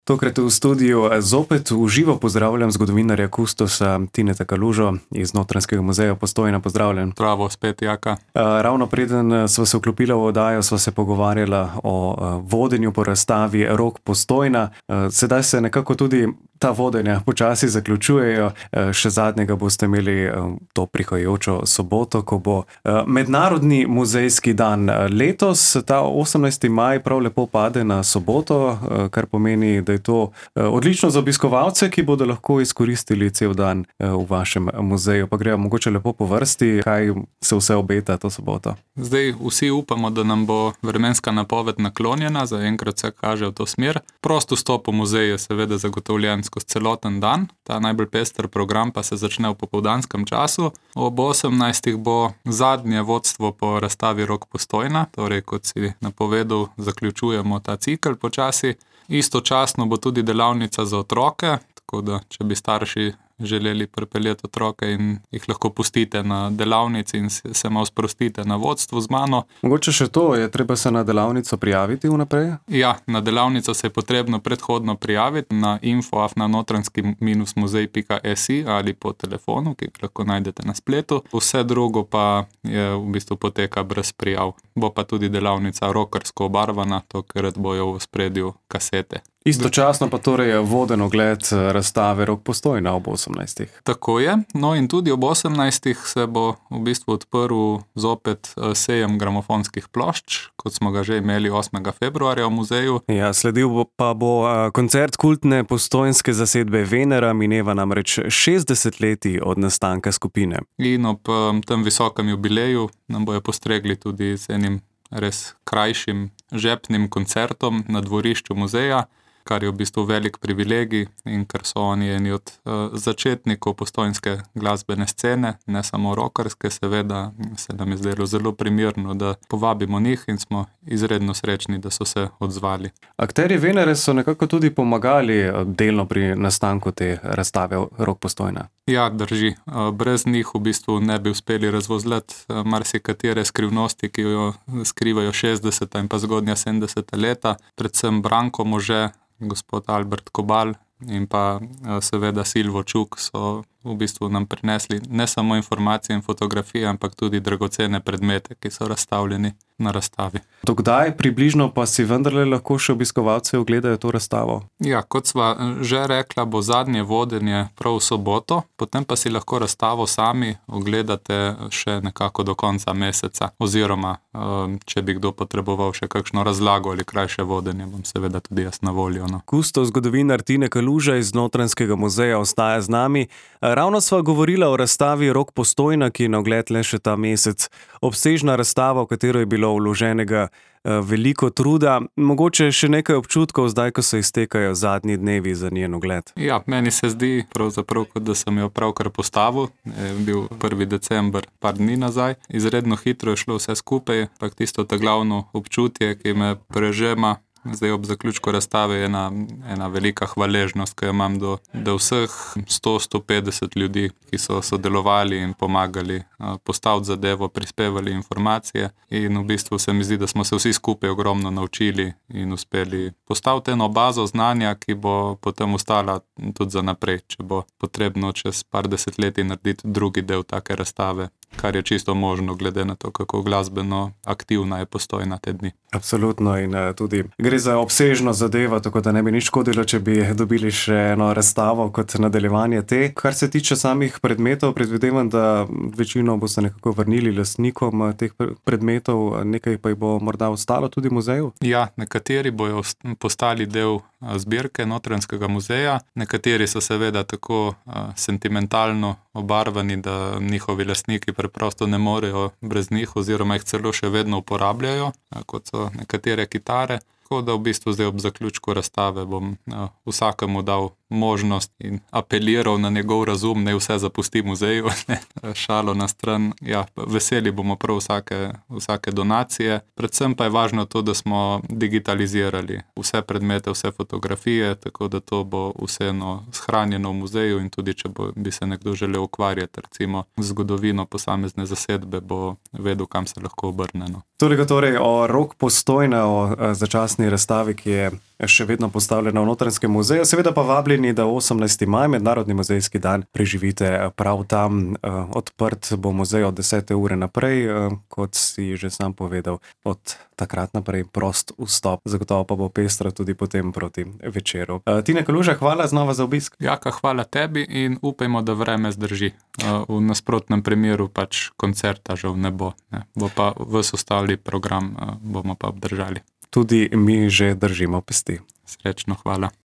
Tokrat v studiu zopet v živo pozdravljam zgodovinarja kustosa Tineta Kalužo iz Notranjskega muzeja Postojna. Pozdravljen. Zdravo, spet Jaka. Ravno preden sva se vklopila v oddajo, sva se pogovarjala o vodenju po razstavi Rok Postojna. Sedaj se nekako tudi ta vodenja počasi zaključujejo. Še zadnjega boste imeli to prihajajočo soboto, ko bo Mednarodni muzejski dan. Letos ta 18. maj prav lepo pade na soboto, kar pomeni, da je to odlično za obiskovalce, ki bodo lahko izkoristili cel dan v vašem muzeju. Pa grejo mogoče lepo po vrsti, kaj se vse obeta to soboto. Zdaj vsi upamo, da nam bo vremenska napoved naklonjena, zaenkrat se kaže v to smer. Prost vstop v muzej je seveda zagotovljen skozi celoten dan, ta najbolj pester program pa se začne v popoldanskem času. Ob 18. bo zadnje vodstvo po razstavi Rok Postojna, torej kot si napovedal, zaključujemo ta cikel počasi. Istočasno bo tudi delavnica za otroke, tako da če bi starši želeli pripeljati otroke in jih lahko pustite na delavnici in se malo sprostite na vodstvu z mano. Mogoče še to, je treba se na delavnico prijaviti vnaprej? Ja, na delavnico se je potrebno predhodno prijaviti na info@notranjski-muzej.si ali po telefonu, ki lahko najdete na spletu. Vse drugo pa je v bistvu poteka brez prijav. Bo pa tudi delavnica rokersko obarvana, tokrat bojo v ospredju kasete. Istočasno pa torej voden ogled razstave Rok Postojna ob 18. Tako je, no in tudi ob 18. se bo v bistvu odprl zopet sejem gramofonskih plošč, kot smo ga že imeli 8. februarja v muzeju. Ja, sledil pa bo koncert kultne postojnske zasedbe Venera, mineva namreč 60 letij od nastanka skupine. In ob tem visokem jubileju nam bojo postregli tudi z enim res krajšim žepnim koncertom na dvorišču muzeja, kar je v bistvu velik privilegij in ker so oni eni od začetnikov postojnske glasbene scene, ne samo rockerske, seveda se nam je zdelo zelo primerno, da povabimo njih in smo izredno srečni, da so se odzvali. Akterji Venere so nekako tudi pomagali delno pri nastanku te razstave Rok Postojna. Ja, drži. Brez njih v bistvu ne bi uspeli razvozljati marsikatere skrivnosti, ki jo skrivajo 60. in pa zgodnja 70. leta. Predvsem Branko Može, gospod Albert Kobal in pa seveda Silvo Čuk so v bistvu nam prinesli ne samo informacije in fotografije, ampak tudi dragocene predmete, ki so razstavljeni na razstavi. Do kdaj približno pa si vendarle lahko še obiskovalci ogledajo to razstavo? Ja, kot sva že rekla, bo zadnje vodenje prav v soboto, potem pa si lahko razstavo sami ogledate še nekako do konca meseca, oziroma če bi kdo potreboval še kakšno razlago ali krajše vodenje, bom seveda tudi jaz na voljo. No. Kustos zgodovinar Tine Kaluža iz Notranjskega muzeja ostaja z nami. Ravno sva govorila o razstavi Rok Postojna, ki je na ogled le še ta mesec. Obsežna razstava, v katero je bilo vloženega veliko truda. Mogoče še nekaj občutkov zdaj, ko se iztekajo zadnji dnevi za njen ogled. Ja, meni se zdi pravzaprav, kot da sem jo pravkar postavil. Je bil 1. december, par dni nazaj. Izredno hitro je šlo vse skupaj, pa tisto ta glavno občutje, ki me prežema. Zdaj ob zaključku razstave je ena velika hvaležnost, ki jo imam do vseh 100-150 ljudi, ki so sodelovali in pomagali postaviti zadevo, prispevali informacije. In v bistvu se mi zdi, da smo se vsi skupaj ogromno naučili in uspeli postaviti eno bazo znanja, ki bo potem ostala tudi za naprej, če bo potrebno čez par desetletij narediti drugi del take razstave, kar je čisto možno, glede na to, kako glasbeno aktivna je Postojna te dni. Absolutno, in tudi gre za obsežno zadevo, tako da ne bi nič škodilo, če bi dobili še eno razstavo kot nadaljevanje te. Kar se tiče samih predmetov, predvidevam, da večino boste nekako vrnili lastnikom teh predmetov, nekaj pa jih bo morda ostalo tudi v muzeju? Ja, nekateri bojo postali del zbirke Notranjskega muzeja, nekateri so seveda tako sentimentalno obarvani, da njihovi lastniki preprosto ne morejo brez njih oziroma jih celo še vedno uporabljajo, kot so nekatere kitare. Tako da v bistvu zdaj ob zaključku razstave bom vsakemu dal možnost in apeliral na njegov razum, ne vse zapusti muzeju, šalo na stran. Ja, veseli bomo prav vsake donacije. Predvsem pa je važno to, da smo digitalizirali vse predmete, vse fotografije, tako da to bo vseeno shranjeno v muzeju in tudi, če bi se nekdo želel ukvarjati recimo z zgodovino posamezne zasedbe, bo vedel, kam se lahko obrne. Toliko torej o Rok Postojna, o začasni razstavi, ki je še vedno postavljena v Notranjskem muzeju. Seveda pa vabljeni, da 18. maj, Mednarodni muzejski dan, preživite prav tam. Odprt bo muzej od 10. ure naprej, kot si že sam povedal, od takrat naprej prost vstop. Zagotovo pa bo pestro tudi potem proti večeru. Tine Kaluža, hvala znova za obisk. Jaka, hvala tebi in upajmo, da vreme zdrži. V nasprotnem primeru pač koncerta žal ne bo. Bo pa ves ostali program bomo pa obdržali. Tudi mi že držimo pesti. Srečno, hvala.